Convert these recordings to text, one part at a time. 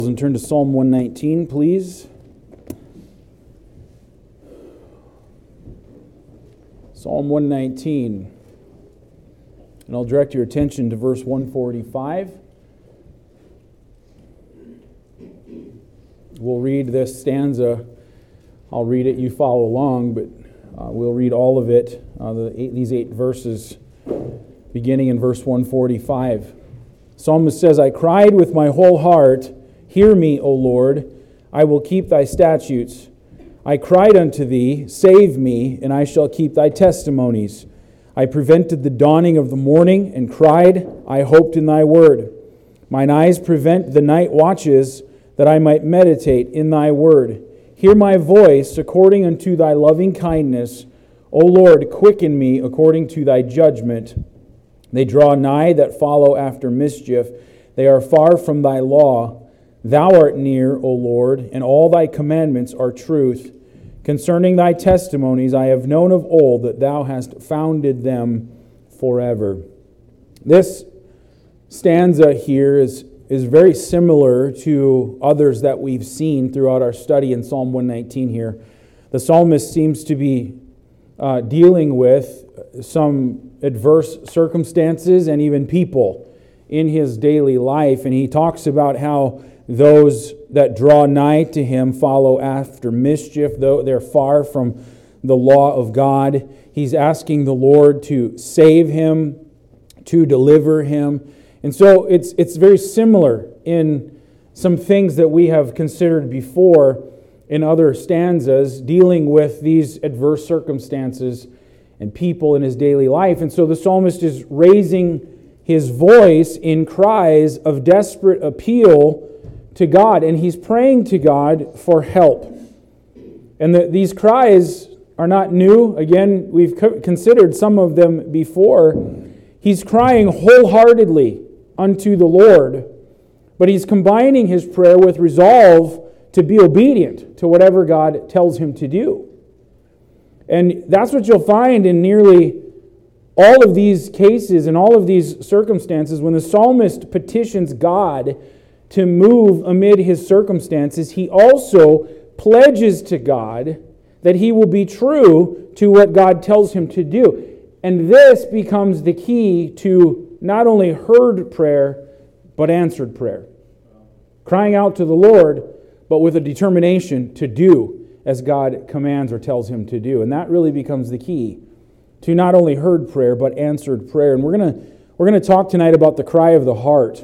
And turn to Psalm 119, please. Psalm 119. And I'll direct your attention to verse 145. We'll read this stanza. I'll read it, you follow along, but we'll read all of it, these 8 verses, beginning in verse 145. The psalmist says, I cried with my whole heart, hear me, O Lord, I will keep thy statutes. I cried unto thee, save me, and I shall keep thy testimonies. I prevented the dawning of the morning and cried, I hoped in thy word. Mine eyes prevent the night watches, that I might meditate in thy word. Hear my voice according unto thy loving kindness. O Lord, quicken me according to thy judgment. They draw nigh that follow after mischief. They are far from thy law. Thou art near, O Lord, and all thy commandments are truth. Concerning thy testimonies I have known of old that thou hast founded them forever. This stanza here is very similar to others that we've seen throughout our study in Psalm 119 here. The psalmist seems to be dealing with some adverse circumstances and even people in his daily life, and he talks about how those that draw nigh to him follow after mischief, though they're far from the law of God. He's asking the Lord to save him, to deliver him. And so it's very similar in some things that we have considered before in other stanzas, dealing with these adverse circumstances and people in his daily life. And so the psalmist is raising his voice in cries of desperate appeal to God, and he's praying to God for help. And these cries are not new. Again, we've considered some of them before. He's crying wholeheartedly unto the Lord, but he's combining his prayer with resolve to be obedient to whatever God tells him to do. And that's what you'll find in nearly all of these cases and all of these circumstances. When the psalmist petitions God to move amid his circumstances, he also pledges to God that he will be true to what God tells him to do. And this becomes the key to not only heard prayer, but answered prayer. Crying out to the Lord, but with a determination to do as God commands or tells him to do. And that really becomes the key to not only heard prayer, but answered prayer. And we're going to talk tonight about the cry of the heart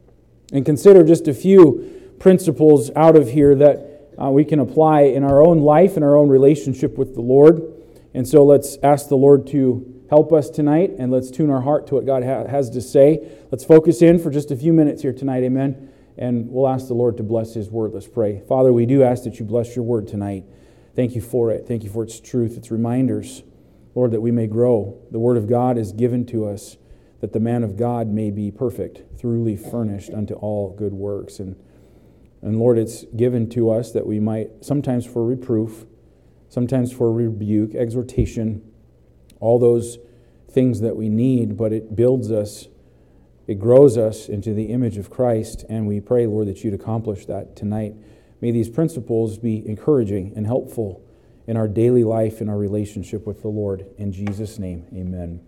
and consider just a few principles out of here that we can apply in our own life and our own relationship with the Lord. And so let's ask the Lord to help us tonight, and let's tune our heart to what God has to say. Let's focus in for just a few minutes here tonight, amen? And we'll ask the Lord to bless His Word. Let's pray. Father, we do ask that you bless your Word tonight. Thank you for it. Thank you for its truth, its reminders, Lord, that we may grow. The Word of God is given to us that the man of God may be perfect, truly furnished unto all good works. And Lord, it's given to us that we might, sometimes for reproof, sometimes for rebuke, exhortation, all those things that we need, but it builds us, it grows us into the image of Christ, and we pray, Lord, that you'd accomplish that tonight. May these principles be encouraging and helpful in our daily life and our relationship with the Lord. In Jesus' name, amen.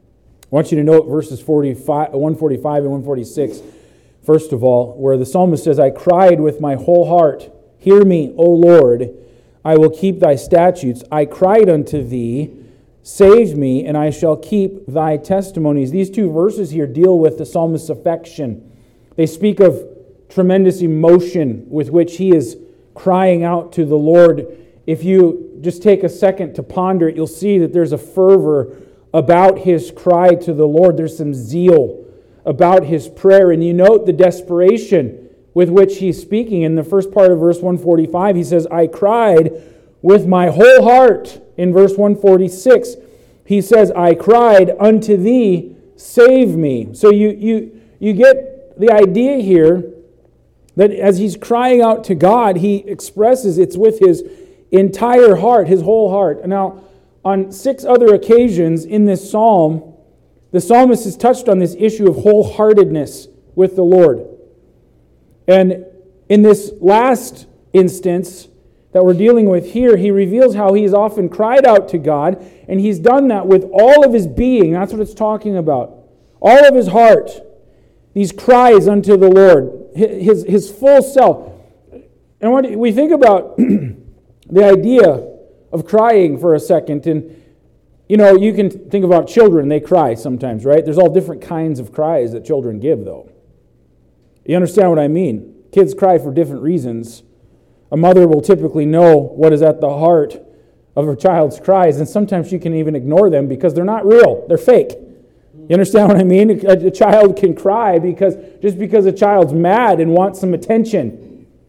I want you to note verses 145 and 146, first of all, where the psalmist says, I cried with my whole heart, hear me, O Lord, I will keep thy statutes. I cried unto thee, save me, and I shall keep thy testimonies. These two verses here deal with the psalmist's affection. They speak of tremendous emotion with which he is crying out to the Lord. If you just take a second to ponder it, you'll see that there's a fervor about his cry to the Lord. There's some zeal about his prayer. And you note the desperation with which he's speaking. In the first part of verse 145, he says, I cried with my whole heart. In verse 146, he says, I cried unto thee, save me. So you get the idea here that as he's crying out to God, he expresses it's with his entire heart, his whole heart. Now, on 6 other occasions in this psalm, the psalmist has touched on this issue of wholeheartedness with the Lord. And In this last instance that we're dealing with here, he reveals how he's often cried out to God, and he's done that with all of his being. That's what it's talking about. All of his heart. These cries unto the Lord. His full self. And when we think about the idea of crying for a second, and you can think about children, they cry sometimes, right? There's all different kinds of cries that children give, though. You understand what I mean? Kids cry for different reasons. A mother will typically know what is at the heart of her child's cries, and sometimes she can even ignore them because they're not real. They're fake. You understand what I mean? A child can cry because a child's mad and wants some attention.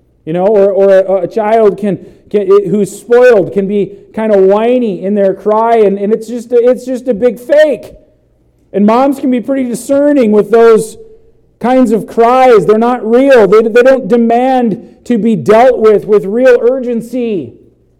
Or a child who's spoiled can be kind of whiny in their cry, and it's just a big fake. And moms can be pretty discerning with those kinds of cries. They're not real. They don't demand to be dealt with real urgency.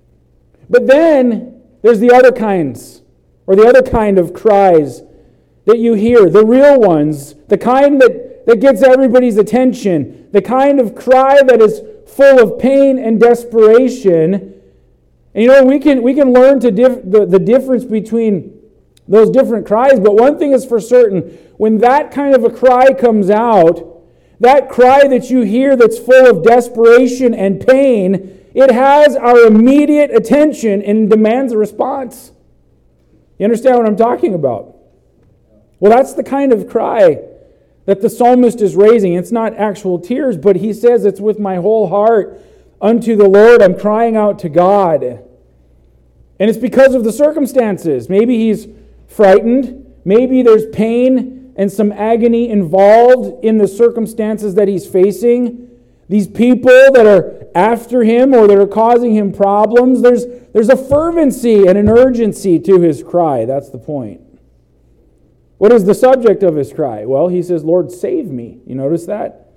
But then there's the other kinds, or the other kind of cries that you hear, the real ones, the kind that gets everybody's attention, the kind of cry that is full of pain and desperation. And we can learn the difference between those different cries, but one thing is for certain, when that kind of a cry comes out, that cry that you hear that's full of desperation and pain, it has our immediate attention and demands a response. You understand what I'm talking about? Well, that's the kind of cry that the psalmist is raising. It's not actual tears, but he says it's with my whole heart unto the Lord. I'm crying out to God. And it's because of the circumstances. Maybe he's frightened. Maybe there's pain and some agony involved in the circumstances that he's facing. These people that are after him or that are causing him problems, there's a fervency and an urgency to his cry. That's the point. What is the subject of his cry? Well, he says, Lord, save me. You notice that?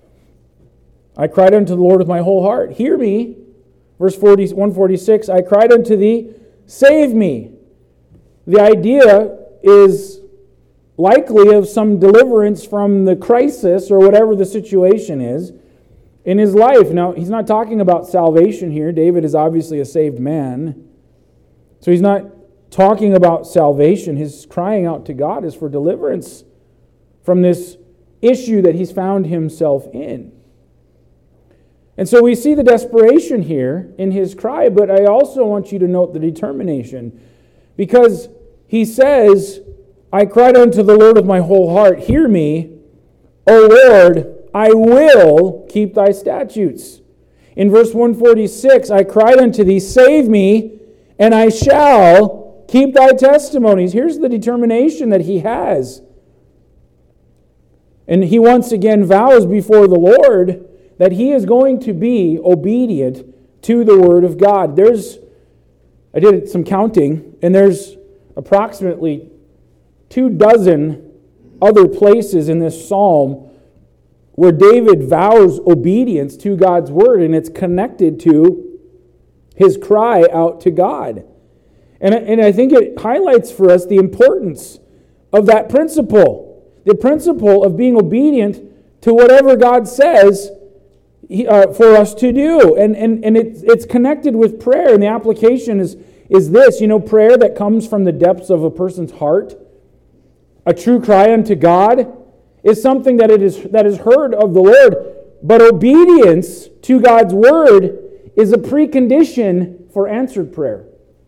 I cried unto the Lord with my whole heart. Hear me. Verse 146, I cried unto thee, save me. The idea is likely of some deliverance from the crisis or whatever the situation is in his life. Now, he's not talking about salvation here. David is obviously a saved man. So he's not talking about salvation. His crying out to God is for deliverance from this issue that he's found himself in. And so we see the desperation here in his cry, but I also want you to note the determination, because he says, I cried unto the Lord with my whole heart, hear me, O Lord, I will keep thy statutes. In verse 146, I cried unto thee, save me, and I shall keep thy testimonies. Here's the determination that he has. And he once again vows before the Lord that he is going to be obedient to the word of God. I did some counting, and there's approximately 24 other places in this psalm where David vows obedience to God's word, and it's connected to his cry out to God. And I think it highlights for us the importance of that principle, the principle of being obedient to whatever God says for us to do. And it's connected with prayer, and the application is this, prayer that comes from the depths of a person's heart, a true cry unto God, is something that is heard of the Lord, but obedience to God's word is a precondition for answered prayer.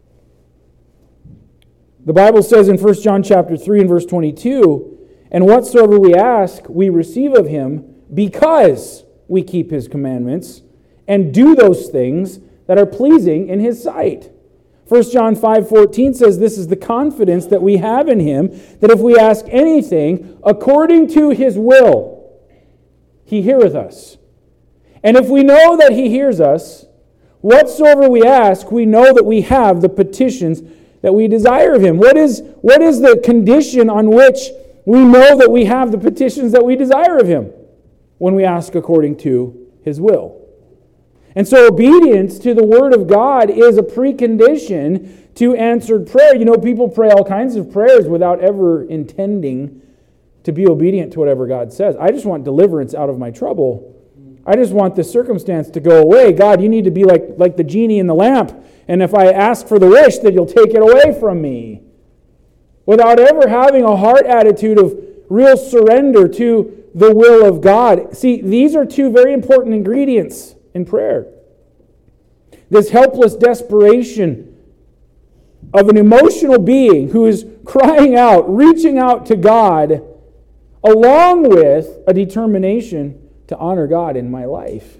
The Bible says in 1 John chapter 3 and verse 22, and whatsoever we ask, we receive of him, because we keep his commandments and do those things that are pleasing in his sight. 1 John 5:14 says, this is the confidence that we have in him, that if we ask anything according to his will, he heareth us. And if we know that he hears us, whatsoever we ask, we know that we have the petitions that we desire of him. What is the condition on which we know that we have the petitions that we desire of him? When we ask according to his will. And so obedience to the word of God is a precondition to answered prayer. People pray all kinds of prayers without ever intending to be obedient to whatever God says. I just want deliverance out of my trouble. I just want this circumstance to go away. God, you need to be like the genie in the lamp. And if I ask for the wish, that you'll take it away from me. Without ever having a heart attitude of real surrender to the will of God. See, these are two very important ingredients in prayer. This helpless desperation of an emotional being who is crying out, reaching out to God, along with a determination to honor God in my life.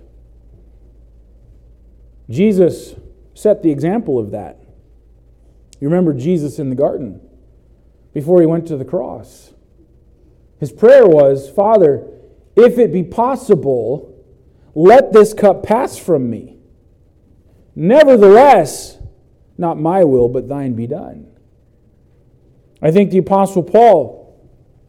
Jesus set the example of that. You remember Jesus in the garden before he went to the cross. His prayer was, Father, if it be possible, let this cup pass from me. Nevertheless, not my will, but thine be done. I think the Apostle Paul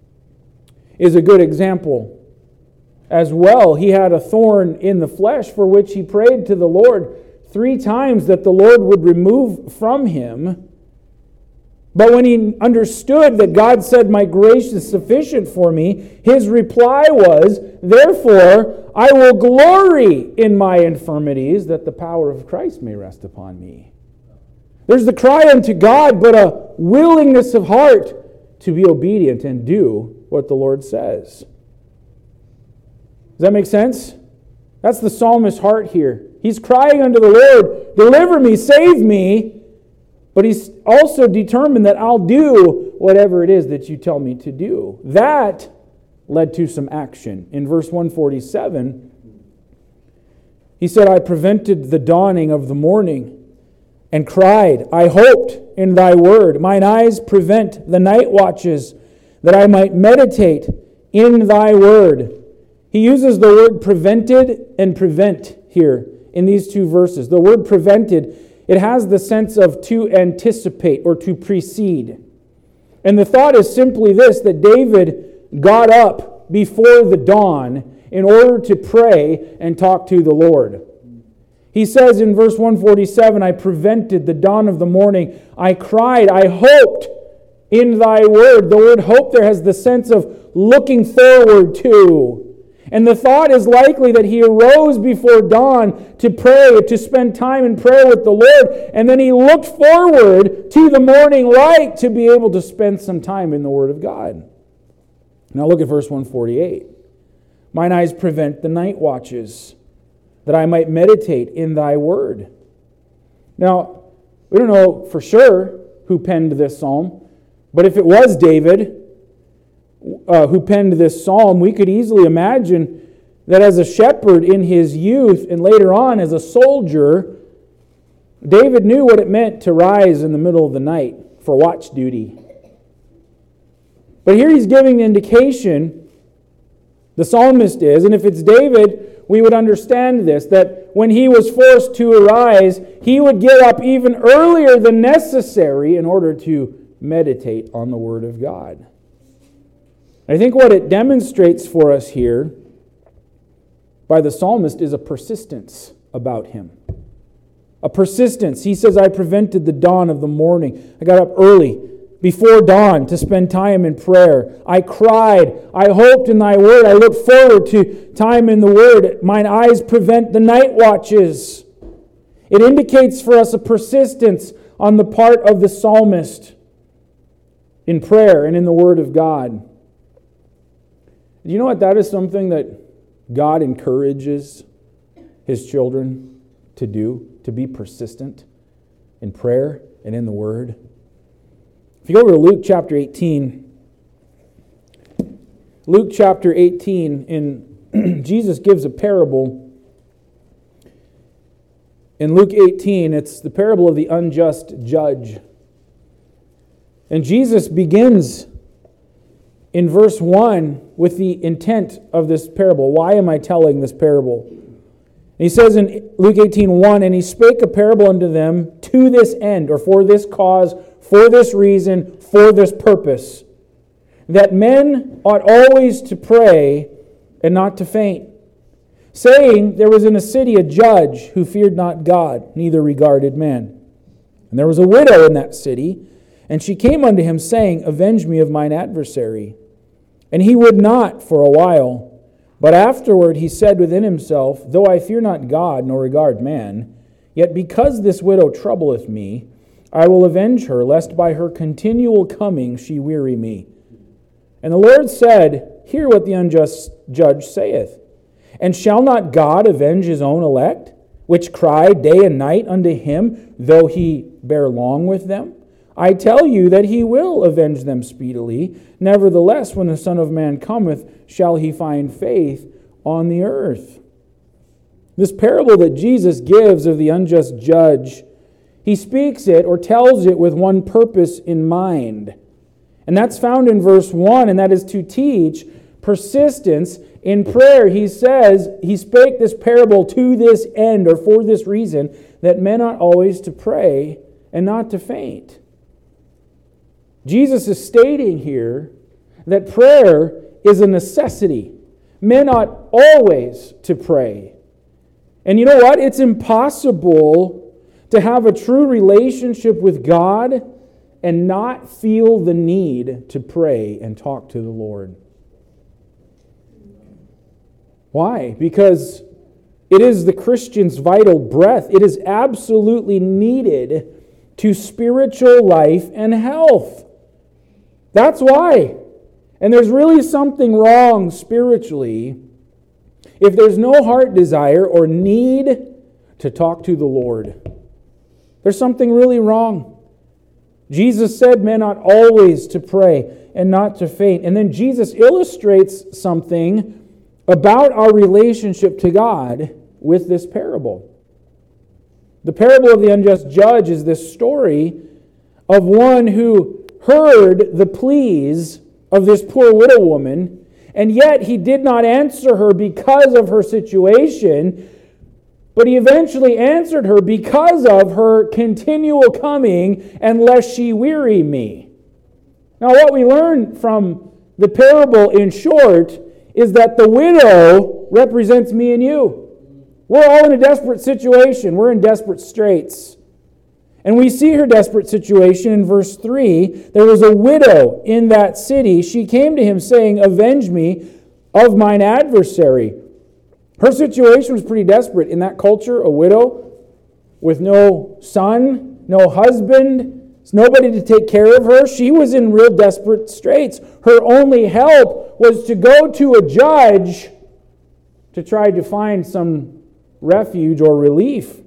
is a good example as well. He had a thorn in the flesh for which he prayed to the Lord 3 times that the Lord would remove from him. But when he understood that God said, my grace is sufficient for me, his reply was, therefore I will glory in my infirmities, that the power of Christ may rest upon me. There's the cry unto God, but a willingness of heart to be obedient and do what the Lord says. Does that make sense? That's the psalmist's heart here. He's crying unto the Lord, deliver me, save me. But he's also determined that I'll do whatever it is that you tell me to do. That led to some action. In verse 147, he said, I prevented the dawning of the morning and cried, I hoped in thy word. Mine eyes prevent the night watches, that I might meditate in thy word. He uses the word prevented and prevent here in these 2 verses. The word prevented, it has the sense of to anticipate or to precede. And the thought is simply this, that David got up before the dawn in order to pray and talk to the Lord. He says in verse 147, I prevented the dawn of the morning. I cried, I hoped in thy word. The word hope there has the sense of looking forward to. And the thought is likely that he arose before dawn to pray, to spend time in prayer with the Lord, and then he looked forward to the morning light to be able to spend some time in the Word of God. Now look at verse 148. Mine eyes prevent the night watches, that I might meditate in thy word. Now, we don't know for sure who penned this psalm, but if it was David who penned this psalm, we could easily imagine that as a shepherd in his youth and later on as a soldier, David knew what it meant to rise in the middle of the night for watch duty. But here he's giving the indication, the psalmist is, and if it's David, we would understand this, that when he was forced to arise, he would get up even earlier than necessary in order to meditate on the Word of God. I think what it demonstrates for us here by the psalmist is a persistence about him. A persistence. He says, I prevented the dawn of the morning. I got up early, before dawn, to spend time in prayer. I cried. I hoped in thy word. I looked forward to time in the word. Mine eyes prevent the night watches. It indicates for us a persistence on the part of the psalmist in prayer and in the Word of God. Do you know what? That is something that God encourages His children to do, to be persistent in prayer and in the Word. If you go over to Luke chapter 18, Jesus gives a parable. In Luke 18, it's the parable of the unjust judge. And Jesus begins in verse 1 with the intent of this parable. Why am I telling this parable? And he says in Luke 18:1, and he spake a parable unto them to this end, or for this cause, for this reason, for this purpose, that men ought always to pray and not to faint, saying, there was in a city a judge who feared not God, neither regarded man. And there was a widow in that city, and she came unto him, saying, avenge me of mine adversary. And he would not for a while. But afterward he said within himself, Though I fear not God, nor regard man, yet because this widow troubleth me, I will avenge her, lest by her continual coming she weary me. And the Lord said, Hear what the unjust judge saith. And shall not God avenge his own elect, which cry day and night unto him, though he bear long with them? I tell you that he will avenge them speedily. Nevertheless, when the Son of Man cometh, shall he find faith on the earth? This parable that Jesus gives of the unjust judge, he speaks it or tells it with one purpose in mind. And that's found in verse 1, and that is to teach persistence in prayer. He says, he spake this parable to this end, or for this reason, that men ought always to pray and not to faint. Jesus is stating here that prayer is a necessity. Men ought always to pray. And you know what? It's impossible to have a true relationship with God and not feel the need to pray and talk to the Lord. Why? Because it is the Christian's vital breath. It is absolutely needed to spiritual life and health. That's why. And there's really something wrong spiritually if there's no heart desire or need to talk to the Lord. There's something really wrong. Jesus said men ought always to pray and not to faint. And then Jesus illustrates something about our relationship to God with this parable. The parable of the unjust judge is this story of one who heard the pleas of this poor widow woman, and yet he did not answer her because of her situation, but he eventually answered her because of her continual coming, and lest she weary me. Now, what we learn from the parable in short is that the widow represents me and you. We're all in a desperate situation. We're in desperate straits. And we see her desperate situation in verse 3. There was a widow in that city. She came to him saying, Avenge me of mine adversary. Her situation was pretty desperate. In that culture, a widow with no son, no husband, nobody to take care of her. She was in real desperate straits. Her only help was to go to a judge to try to find some refuge or relief.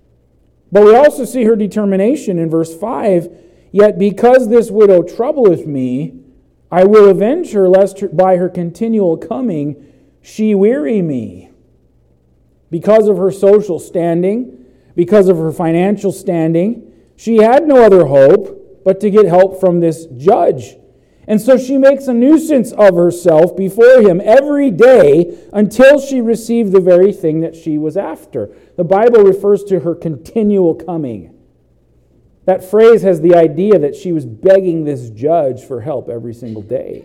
But we also see her determination in verse 5. Yet because this widow troubleth me, I will avenge her, lest by her continual coming she weary me. Because of her social standing, because of her financial standing, she had no other hope but to get help from this judge. And so she makes a nuisance of herself before him every day until she received the very thing that she was after. The Bible refers to her continual coming. That phrase has the idea that she was begging this judge for help every single day.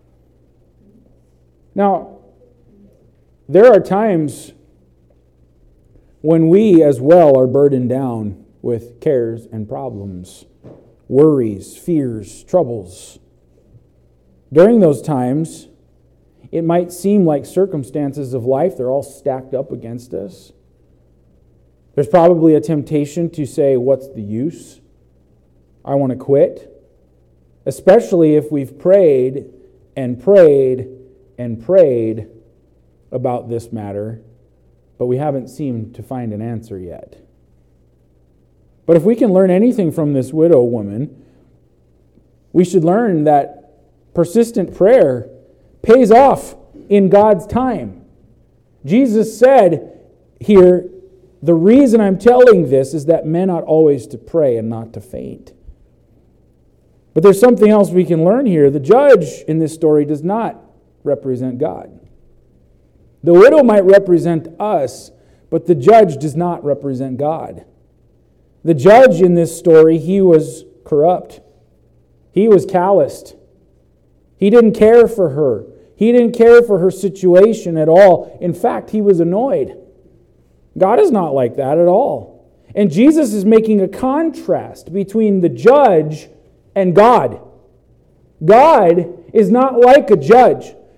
Now, there are times when we as well are burdened down with cares and problems, worries, fears, troubles. During those times, it might seem like circumstances of life, they're all stacked up against us. There's probably a temptation to say, what's the use? I want to quit. Especially if we've prayed and prayed and prayed about this matter, but we haven't seemed to find an answer yet. But if we can learn anything from this widow woman, we should learn that persistent prayer pays off in God's time. Jesus said here, the reason I'm telling this is that men ought always to pray and not to faint. But there's something else we can learn here. The judge in this story does not represent God. The widow might represent us, but the judge does not represent God. The judge in this story, he was corrupt. He was calloused. He didn't care for her. He didn't care for her situation at all. In fact, he was annoyed. God is not like that at all. And Jesus is making a contrast between the judge and God. God is not like a judge.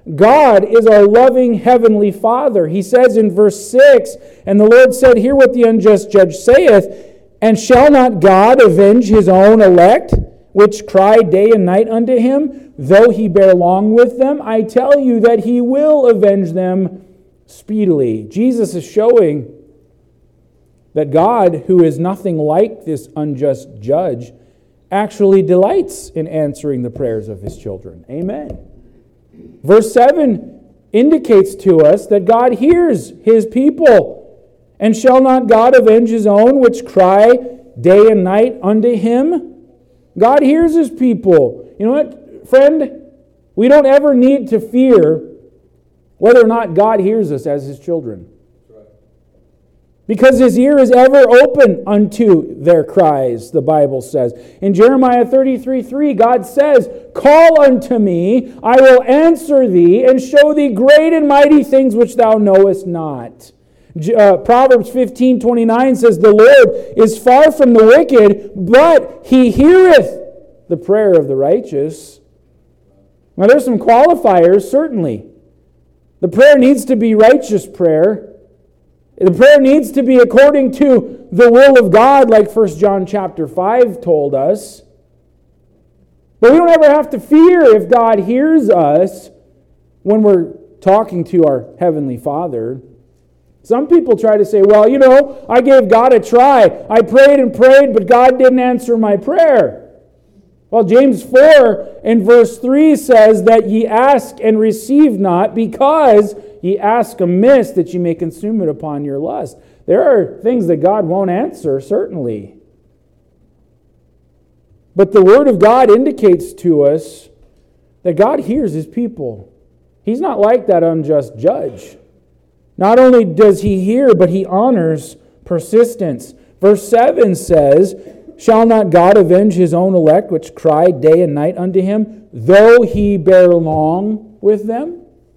God is our loving heavenly Father. He says in verse 6, "And the Lord said, Hear what the unjust judge saith, and shall not God avenge his own elect, which cry day and night unto him, though he bear long with them? I tell you that he will avenge them speedily." Jesus is showing that God, who is nothing like this unjust judge, actually delights in answering the prayers of his children. Amen. Verse 7 indicates to us that God hears his people. "And shall not God avenge his own, which cry day and night unto him?" God hears his people. You know what, friend? We don't ever need to fear whether or not God hears us as his children. Because his ear is ever open unto their cries, the Bible says. In Jeremiah 33:3, God says, "Call unto me, I will answer thee, and show thee great and mighty things which thou knowest not." Proverbs 15:29 says, "The Lord is far from the wicked, but he heareth the prayer of the righteous." Now there's some qualifiers, certainly. The prayer needs to be righteous prayer. The prayer needs to be according to the will of God, like 1 John chapter 5 told us. But we don't ever have to fear if God hears us when we're talking to our Heavenly Father. Some people try to say, "Well, I gave God a try. I prayed and prayed, but God didn't answer my prayer." Well, James 4 in verse 3 says that ye ask and receive not, because ye ask amiss, that ye may consume it upon your lust. There are things that God won't answer, certainly. But the Word of God indicates to us that God hears his people. He's not like that unjust judge. Not only does he hear, but he honors persistence. Verse 7 says, "Shall not God avenge his own elect, which cry day and night unto him, though he bear long with them?"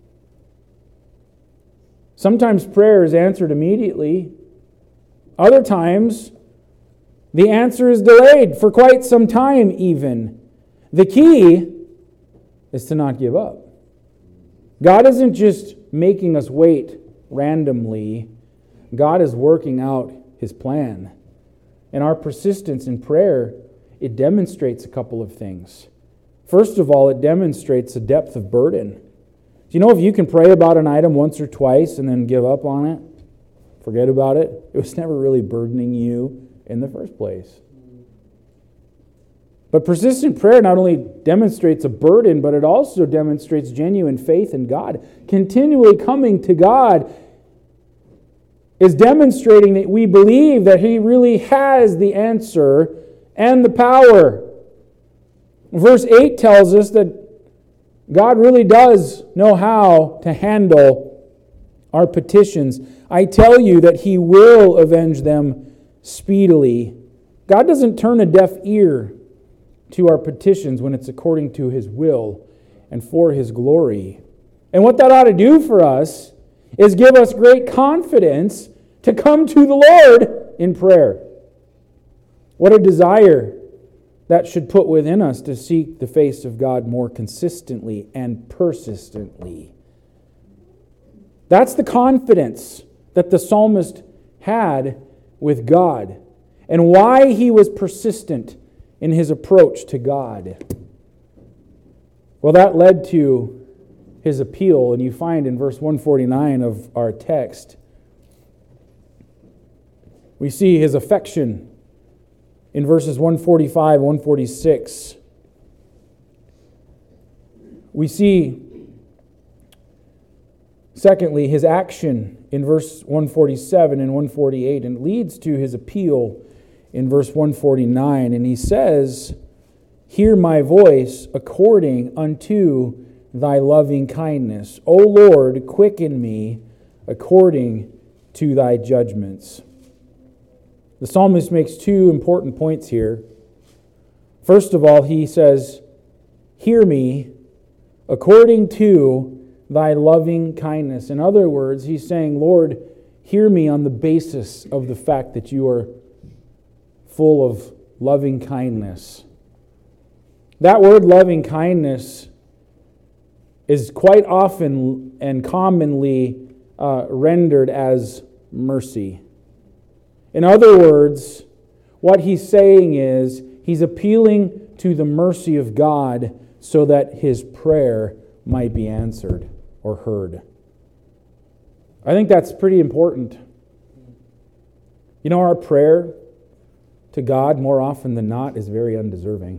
Sometimes prayer is answered immediately. Other times, the answer is delayed for quite some time even. The key is to not give up. God isn't just making us wait randomly. God is working out his plan. And our persistence in prayer, it demonstrates a couple of things. First of all, it demonstrates a depth of burden. Do you know if you can pray about an item once or twice and then give up on it, forget about it, it was never really burdening you in the first place. But persistent prayer not only demonstrates a burden, but it also demonstrates genuine faith in God. Continually coming to God is demonstrating that we believe that he really has the answer and the power. Verse 8 tells us that God really does know how to handle our petitions. "I tell you that he will avenge them speedily." God doesn't turn a deaf ear to our petitions when it's according to his will and for his glory. And what that ought to do for us is give us great confidence to come to the Lord in prayer. What a desire that should put within us to seek the face of God more consistently and persistently. That's the confidence that the psalmist had with God and why he was persistent in his approach to God. Well, that led to his appeal, and you find in verse 149 of our text, we see his affection in verses 145 and 146. We see, secondly, his action in verse 147 and 148, and it leads to his appeal in verse 149. And he says, "Hear my voice according unto thy loving kindness. O Lord, quicken me according to thy judgments." The psalmist makes two important points here. First of all, he says, "Hear me according to thy loving kindness." In other words, he's saying, "Lord, hear me on the basis of the fact that you are full of loving kindness." That word loving kindness is quite often and commonly rendered as mercy. In other words, what he's saying is he's appealing to the mercy of God so that his prayer might be answered or heard. I think that's pretty important. You know, our prayer to God, more often than not, is very undeserving.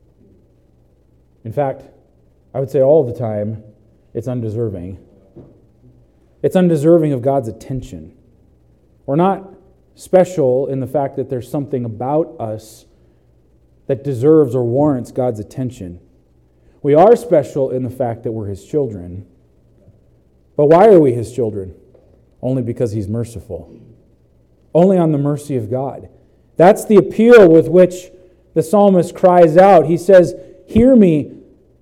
In fact, I would say all the time, it's undeserving. It's undeserving of God's attention. We're not special in the fact that there's something about us that deserves or warrants God's attention. We are special in the fact that we're His children. But why are we His children? Only because He's merciful. Only on the mercy of God. That's the appeal with which the psalmist cries out. He says, "Hear me,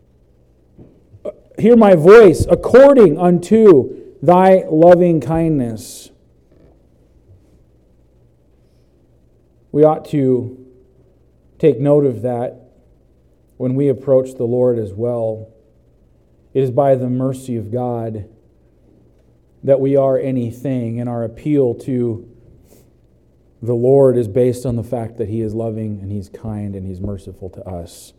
hear my voice according unto thy loving kindness." We ought to take note of that when we approach the Lord as well. It is by the mercy of God that we are anything, and our appeal to the Lord is based on the fact that He is loving and He's kind and He's merciful to us.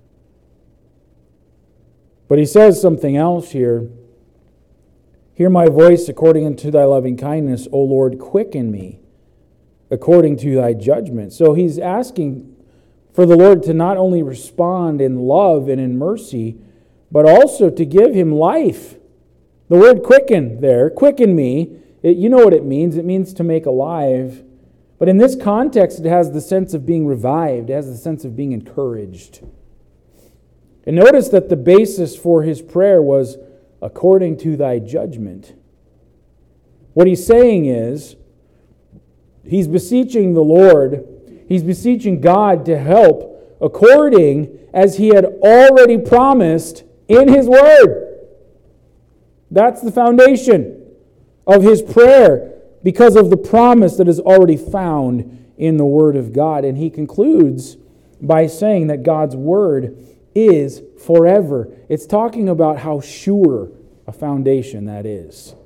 But he says something else here. "Hear my voice according unto thy loving kindness, O Lord, quicken me according to thy judgment." So he's asking for the Lord to not only respond in love and in mercy, but also to give him life. The word quicken there, quicken me, you know what it means. It means to make alive. But in this context, it has the sense of being revived. It has the sense of being encouraged. And notice that the basis for his prayer was according to thy judgment. What he's saying is, he's beseeching the Lord, he's beseeching God to help according as He had already promised in His Word. That's the foundation of his prayer, because of the promise that is already found in the Word of God. And he concludes by saying that God's Word is forever. It's talking about how sure a foundation that is.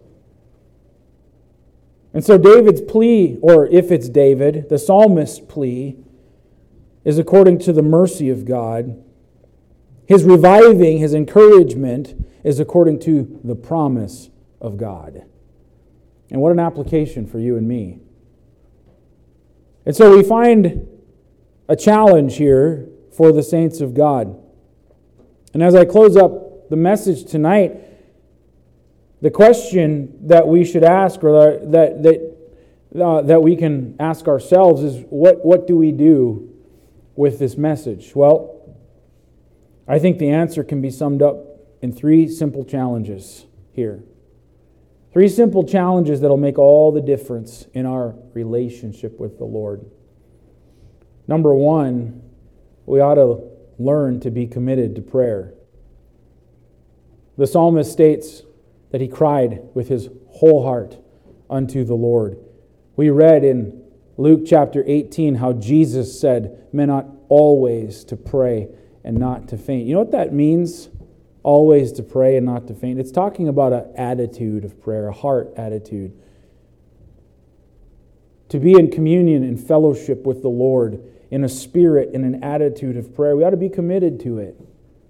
And so David's plea, or if it's David, the psalmist's plea, is according to the mercy of God. His reviving, his encouragement is according to the promise of God. And what an application for you and me. And so we find a challenge here for the saints of God. And as I close up the message tonight, the question that we should ask, or that we can ask ourselves, is what do we do with this message? Well, I think the answer can be summed up in 3 simple challenges here. 3 simple challenges that will make all the difference in our relationship with the Lord. Number 1, we ought to learn to be committed to prayer. The psalmist states that he cried with his whole heart unto the Lord. We read in Luke chapter 18 how Jesus said, "Men ought always to pray and not to faint." You know what that means? Always to pray and not to faint. It's talking about an attitude of prayer, a heart attitude. To be in communion and fellowship with the Lord in a spirit and an attitude of prayer. We ought to be committed to it.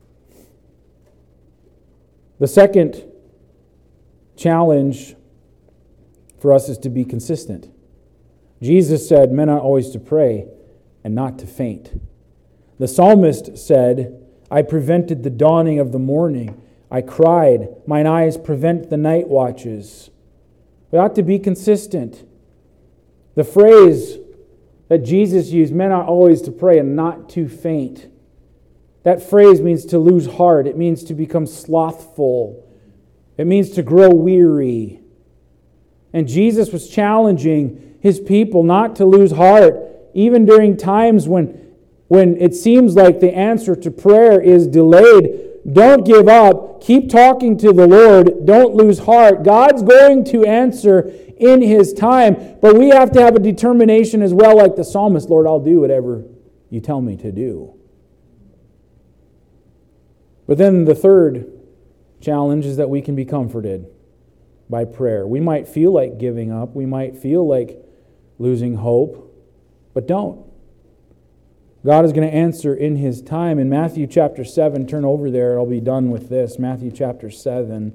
The second challenge for us is to be consistent. Jesus said, "Men ought always to pray and not to faint." The psalmist said, "I prevented the dawning of the morning. I cried, mine eyes prevent the night watches." We ought to be consistent. The phrase that Jesus used, "men ought always to pray and not to faint," that phrase means to lose heart. It means to become slothful. It means to grow weary. And Jesus was challenging his people not to lose heart, even during times when it seems like the answer to prayer is delayed. Don't give up. Keep talking to the Lord. Don't lose heart. God's going to answer in His time. But we have to have a determination as well, like the psalmist. "Lord, I'll do whatever you tell me to do." But then the third challenge is that we can be comforted by prayer. We might feel like giving up. We might feel like losing hope, but don't. God is going to answer in His time. In Matthew chapter 7, turn over there, I'll be done with this. Matthew chapter 7.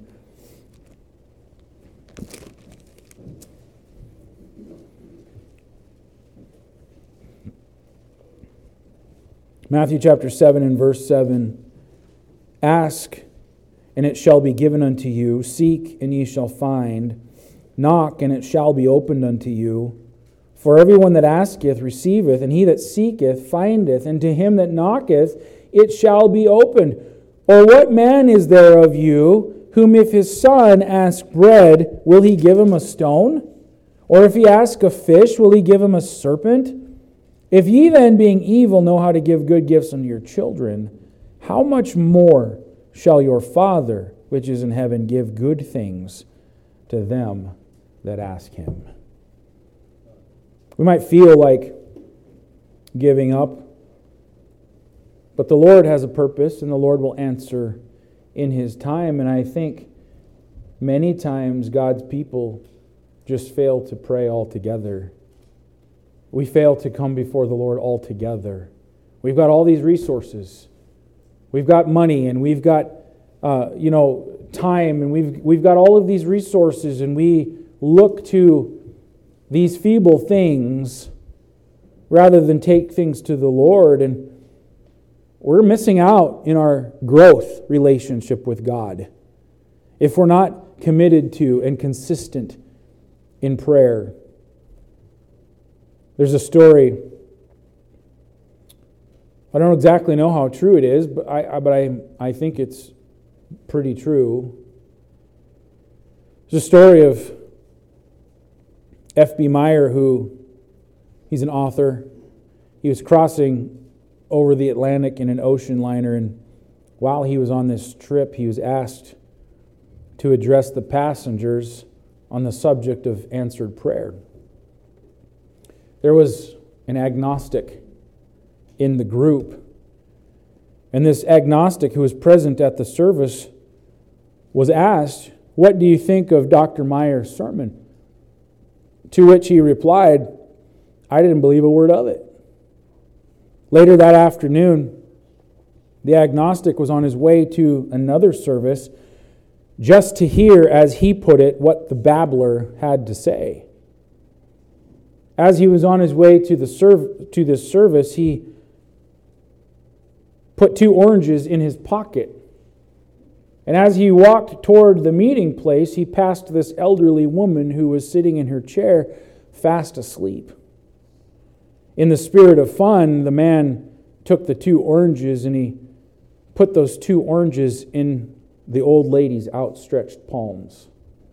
Matthew chapter 7 and verse 7. Ask, and it shall be given unto you. Seek, and ye shall find. Knock, and it shall be opened unto you. For everyone that asketh receiveth, and he that seeketh findeth, and to him that knocketh it shall be opened. Or what man is there of you, whom if his son ask bread, will he give him a stone? Or if he ask a fish, will he give him a serpent? If ye then, being evil, know how to give good gifts unto your children, how much more shall your Father, which is in heaven, give good things to them that ask Him? We might feel like giving up, but the Lord has a purpose, and the Lord will answer in His time. And I think many times God's people just fail to pray altogether. We fail to come before the Lord altogether. We've got all these resources. We've got money, and we've got time, and we've got all of these resources, and we look to these feeble things rather than take things to the Lord, and we're missing out in our growth relationship with God if we're not committed to and consistent in prayer. There's a story, I don't exactly know how true it is, but I think it's pretty true. There's a story of F.B. Meyer, he's an author. He was crossing over the Atlantic in an ocean liner, and while he was on this trip, he was asked to address the passengers on the subject of answered prayer. There was an agnostic in the group, and this agnostic who was present at the service was asked, "What do you think of Dr. Meyer's sermon?" To which he replied, "I didn't believe a word of it." Later that afternoon, the agnostic was on his way to another service just to hear, as he put it, what the babbler had to say. As he was on his way to this service, he put 2 oranges in his pocket. And as he walked toward the meeting place, he passed this elderly woman who was sitting in her chair, fast asleep. In the spirit of fun, the man took the 2 oranges and he put those 2 oranges in the old lady's outstretched palms.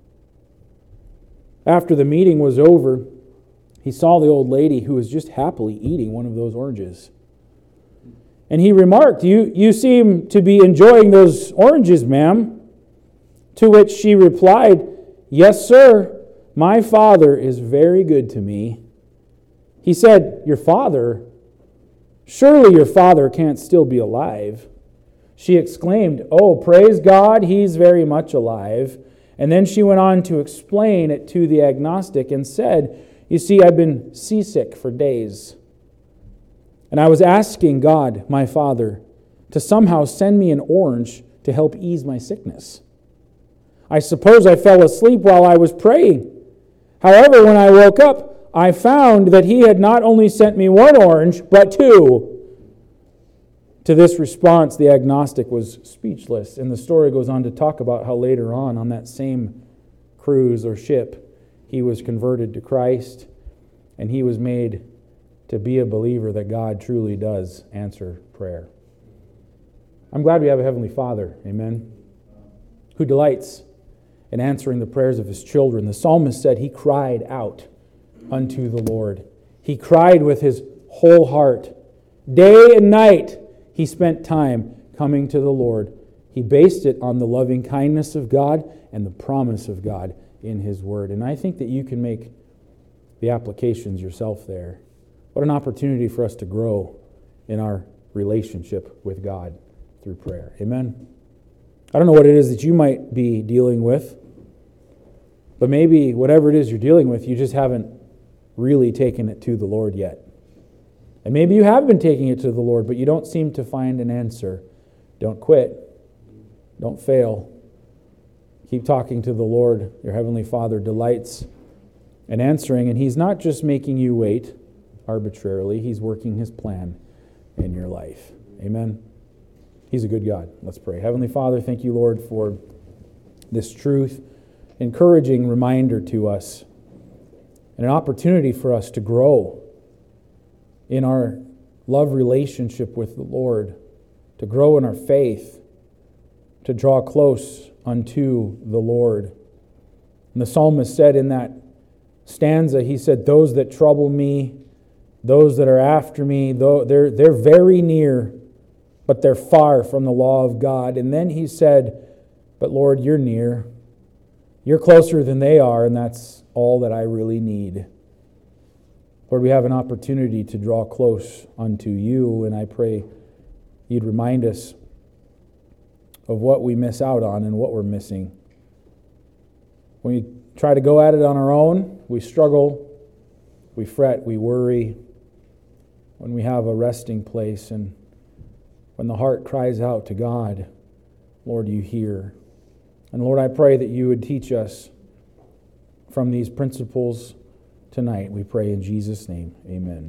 After the meeting was over, he saw the old lady who was just happily eating one of those oranges. And he remarked, You seem to be enjoying those oranges, ma'am." To which she replied, "Yes, sir. My father is very good to me." He said, "Your father? Surely your father can't still be alive." She exclaimed, "Oh, praise God, he's very much alive." And then she went on to explain it to the agnostic and said, "You see, I've been seasick for days. And I was asking God, my Father, to somehow send me an orange to help ease my sickness. I suppose I fell asleep while I was praying. However, when I woke up, I found that He had not only sent me 1 orange, but 2. To this response, the agnostic was speechless. And the story goes on to talk about how later on that same cruise or ship, he was converted to Christ, and he was made to be a believer that God truly does answer prayer. I'm glad we have a Heavenly Father, amen, who delights in answering the prayers of His children. The psalmist said he cried out unto the Lord. He cried with his whole heart. Day and night he spent time coming to the Lord. He based it on the loving kindness of God and the promise of God in His Word. And I think that you can make the applications yourself there. What an opportunity for us to grow in our relationship with God through prayer. Amen? I don't know what it is that you might be dealing with, but maybe whatever it is you're dealing with, you just haven't really taken it to the Lord yet. And maybe you have been taking it to the Lord, but you don't seem to find an answer. Don't quit. Don't fail. Keep talking to the Lord. Your Heavenly Father delights in answering, and He's not just making you wait arbitrarily. He's working His plan in your life. Amen. He's a good God. Let's pray. Heavenly Father, thank you, Lord, for this truth, encouraging reminder to us, and an opportunity for us to grow in our love relationship with the Lord, to grow in our faith, to draw close unto the Lord. And the psalmist said in that stanza, he said, those that trouble me, those that are after me, they're very near, but they're far from the law of God. And then he said, but Lord, you're near. You're closer than they are, and that's all that I really need. Lord, we have an opportunity to draw close unto you, and I pray you'd remind us of what we miss out on and what we're missing. When we try to go at it on our own, we struggle, we fret, we worry. When we have a resting place and when the heart cries out to God, Lord, you hear. And Lord, I pray that you would teach us from these principles tonight. We pray in Jesus' name. Amen.